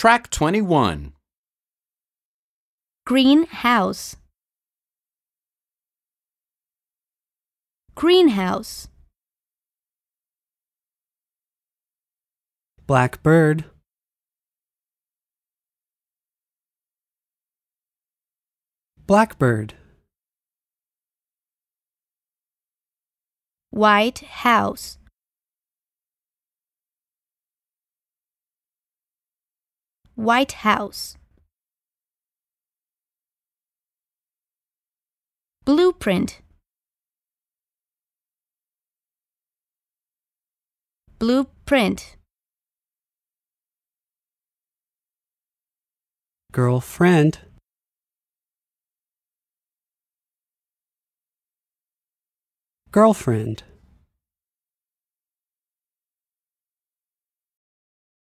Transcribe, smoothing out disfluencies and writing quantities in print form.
Track 21. Greenhouse. Greenhouse. Blackbird. Blackbird. White house. White house. Blueprint. Blueprint. Girlfriend. Girlfriend.